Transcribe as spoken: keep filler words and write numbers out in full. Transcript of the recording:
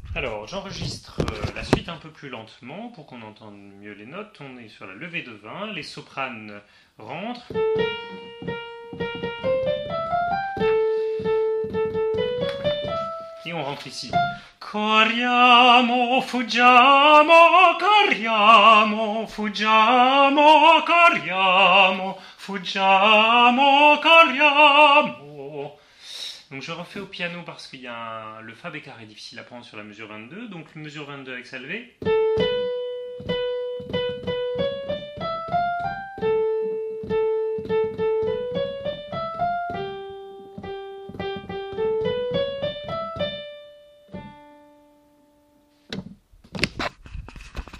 Alors, j'enregistre euh, la suite un peu plus lentement pour qu'on entende mieux les notes. On est sur la levée de vin, les sopranes rentrent et on rentre ici. Corriamo, fuggiamo, corriamo, fuggiamo, corriamo, fuggiamo, corriamo. Donc je refais au piano parce qu'il y a un... le fa bécard est difficile à prendre sur la mesure vingt-deux, donc mesure vingt-deux avec sa levée.